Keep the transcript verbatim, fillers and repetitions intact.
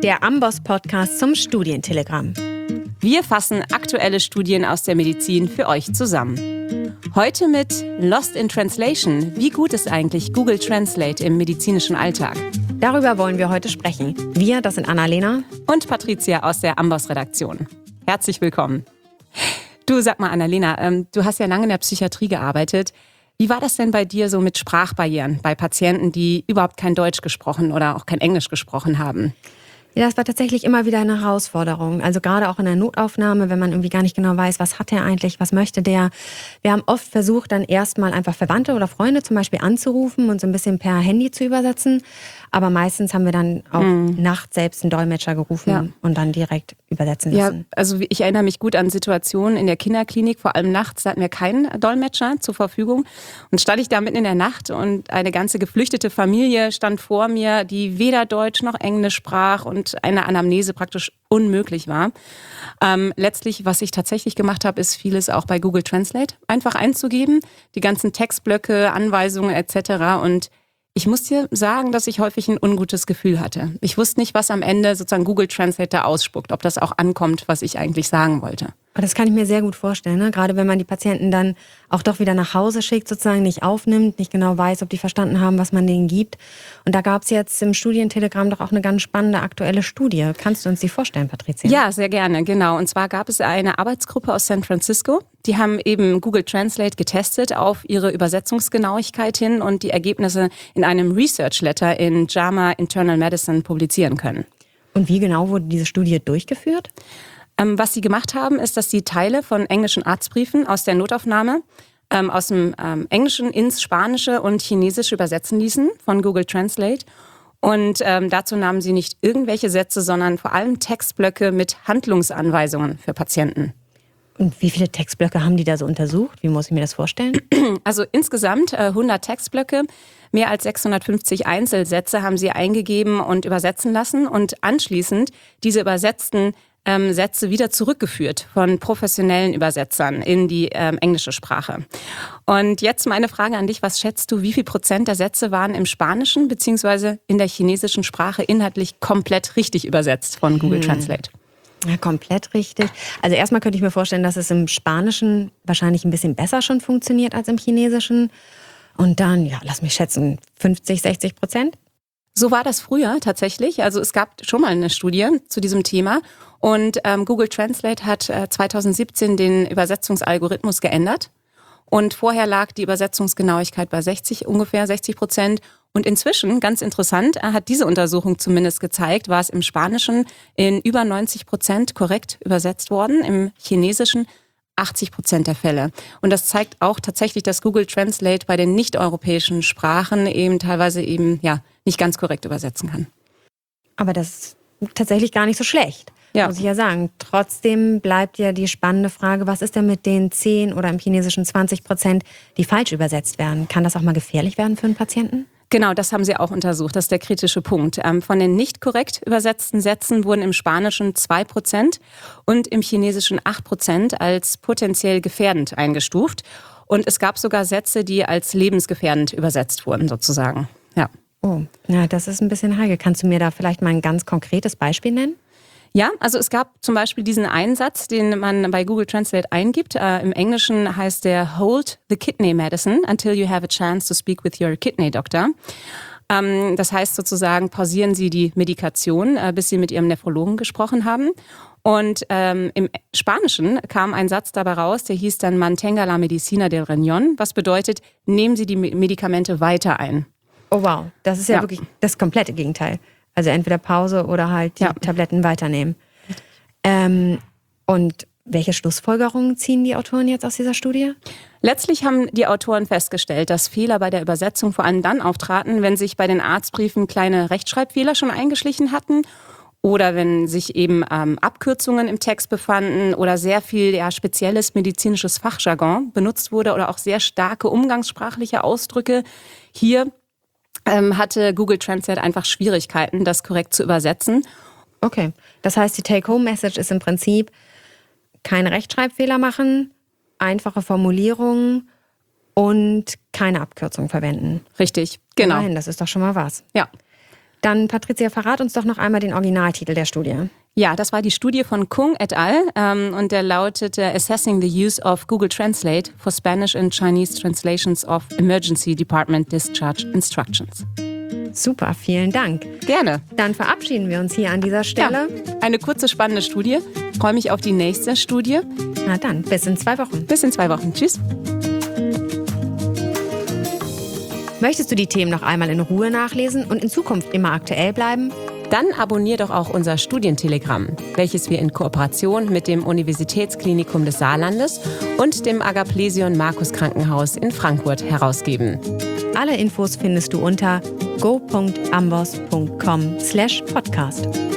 der Amboss-Podcast zum Studientelegramm. Wir fassen aktuelle Studien aus der Medizin für euch zusammen. Heute mit Lost in Translation. Wie gut ist eigentlich Google Translate im medizinischen Alltag? Darüber wollen wir heute sprechen. Wir, das sind Annalena und Patricia aus der Amboss-Redaktion. Herzlich willkommen. Du, sag mal, Annalena, ähm, du hast ja lange in der Psychiatrie gearbeitet. Wie war das denn bei dir so mit Sprachbarrieren bei Patienten, die überhaupt kein Deutsch gesprochen oder auch kein Englisch gesprochen haben? Ja, das war tatsächlich immer wieder eine Herausforderung. Also gerade auch in der Notaufnahme, wenn man irgendwie gar nicht genau weiß, was hat er eigentlich, was möchte der. Wir haben oft versucht, dann erstmal einfach Verwandte oder Freunde zum Beispiel anzurufen und so ein bisschen per Handy zu übersetzen. Aber meistens haben wir dann auch mhm. nachts selbst einen Dolmetscher gerufen ja. und dann direkt übersetzen lassen. Ja, also ich erinnere mich gut an Situationen in der Kinderklinik, vor allem nachts, da hatten wir keinen Dolmetscher zur Verfügung. Und stand ich da mitten in der Nacht und eine ganze geflüchtete Familie stand vor mir, die weder Deutsch noch Englisch sprach und eine Anamnese praktisch unmöglich war. Ähm, letztlich, was ich tatsächlich gemacht habe, ist vieles auch bei Google Translate einfach einzugeben, die ganzen Textblöcke, Anweisungen et cetera. Und ich muss dir sagen, dass ich häufig ein ungutes Gefühl hatte. Ich wusste nicht, was am Ende sozusagen Google Translate da ausspuckt, ob das auch ankommt, was ich eigentlich sagen wollte. Das kann ich mir sehr gut vorstellen, ne? Gerade wenn man die Patienten dann auch doch wieder nach Hause schickt, sozusagen nicht aufnimmt, nicht genau weiß, ob die verstanden haben, was man denen gibt. Und da gab es jetzt im Studientelegramm doch auch eine ganz spannende aktuelle Studie. Kannst du uns die vorstellen, Patricia? Ja, sehr gerne, genau. Und zwar gab es eine Arbeitsgruppe aus San Francisco. Die haben eben Google Translate getestet auf ihre Übersetzungsgenauigkeit hin und die Ergebnisse in einem Research Letter in JAMA Internal Medicine publizieren können. Und wie genau wurde diese Studie durchgeführt? Ähm, was sie gemacht haben, ist, dass sie Teile von englischen Arztbriefen aus der Notaufnahme ähm, aus dem ähm, Englischen ins Spanische und Chinesische übersetzen ließen von Google Translate. Und ähm, dazu nahmen sie nicht irgendwelche Sätze, sondern vor allem Textblöcke mit Handlungsanweisungen für Patienten. Und wie viele Textblöcke haben die da so untersucht? Wie muss ich mir das vorstellen? Also insgesamt äh, hundert Textblöcke, mehr als sechshundertfünfzig Einzelsätze haben sie eingegeben und übersetzen lassen und anschließend diese übersetzten ähm, Sätze wieder zurückgeführt von professionellen Übersetzern in die ähm, englische Sprache. Und jetzt meine Frage an dich, was schätzt du, wie viel Prozent der Sätze waren im Spanischen bzw. in der chinesischen Sprache inhaltlich komplett richtig übersetzt von Google hm. Translate? Ja, komplett richtig. Also erstmal könnte ich mir vorstellen, dass es im Spanischen wahrscheinlich ein bisschen besser schon funktioniert als im Chinesischen. Und dann, ja, lass mich schätzen, fünfzig, sechzig Prozent? So war das früher tatsächlich. Also es gab schon mal eine Studie zu diesem Thema. Und ähm, Google Translate hat äh, zweitausendsiebzehn den Übersetzungsalgorithmus geändert. Und vorher lag die Übersetzungsgenauigkeit bei sechzig, ungefähr sechzig Prozent. Und inzwischen, ganz interessant, hat diese Untersuchung zumindest gezeigt, war es im Spanischen in über neunzig Prozent korrekt übersetzt worden, im Chinesischen achtzig Prozent der Fälle. Und das zeigt auch tatsächlich, dass Google Translate bei den nicht-europäischen Sprachen eben teilweise eben ja nicht ganz korrekt übersetzen kann. Aber das ist tatsächlich gar nicht so schlecht, ja. muss ich ja sagen. Trotzdem bleibt ja die spannende Frage, was ist denn mit den zehn oder im Chinesischen zwanzig Prozent, die falsch übersetzt werden? Kann das auch mal gefährlich werden für einen Patienten? Genau, das haben sie auch untersucht. Das ist der kritische Punkt. Von den nicht korrekt übersetzten Sätzen wurden im Spanischen zwei Prozent und im Chinesischen acht Prozent als potenziell gefährdend eingestuft. Und es gab sogar Sätze, die als lebensgefährdend übersetzt wurden, sozusagen. Ja. Oh, ja, das ist ein bisschen heikel. Kannst du mir da vielleicht mal ein ganz konkretes Beispiel nennen? Ja, also es gab zum Beispiel diesen Einsatz, den man bei Google Translate eingibt. Äh, Im Englischen heißt der Hold the kidney medicine until you have a chance to speak with your kidney doctor. Ähm, das heißt sozusagen, pausieren Sie die Medikation, äh, bis Sie mit Ihrem Nephrologen gesprochen haben. Und ähm, im Spanischen kam ein Satz dabei raus, der hieß dann Mantenga la medicina del riñón, was bedeutet, nehmen Sie die Medikamente weiter ein. Oh wow, das ist ja, ja. wirklich das komplette Gegenteil. Also entweder Pause oder halt die ja. Tabletten weiternehmen. Ähm, und welche Schlussfolgerungen ziehen die Autoren jetzt aus dieser Studie? Letztlich haben die Autoren festgestellt, dass Fehler bei der Übersetzung vor allem dann auftraten, wenn sich bei den Arztbriefen kleine Rechtschreibfehler schon eingeschlichen hatten oder wenn sich eben ähm, Abkürzungen im Text befanden oder sehr viel ja, spezielles medizinisches Fachjargon benutzt wurde oder auch sehr starke umgangssprachliche Ausdrücke. Hier ähm, hatte Google Translate einfach Schwierigkeiten, das korrekt zu übersetzen. Okay, das heißt, die Take-Home-Message ist im Prinzip keine Rechtschreibfehler machen, einfache Formulierungen und keine Abkürzung verwenden. Richtig, genau. Nein, das ist doch schon mal was. Ja. Dann, Patricia, verrat uns doch noch einmal den Originaltitel der Studie. Ja, das war die Studie von Kung et al. Ähm, und der lautete Assessing the Use of Google Translate for Spanish and Chinese Translations of Emergency Department Discharge Instructions. Super, vielen Dank. Gerne. Dann verabschieden wir uns hier an dieser Stelle. Ja, eine kurze, spannende Studie. Ich freue mich auf die nächste Studie. Na dann, bis in zwei Wochen. Bis in zwei Wochen. Tschüss. Möchtest du die Themen noch einmal in Ruhe nachlesen und in Zukunft immer aktuell bleiben? Dann abonnier doch auch unser Studientelegramm, welches wir in Kooperation mit dem Universitätsklinikum des Saarlandes und dem Agaplesion Markus Krankenhaus in Frankfurt herausgeben. Alle Infos findest du unter go punkt ambos punkt com slash podcast.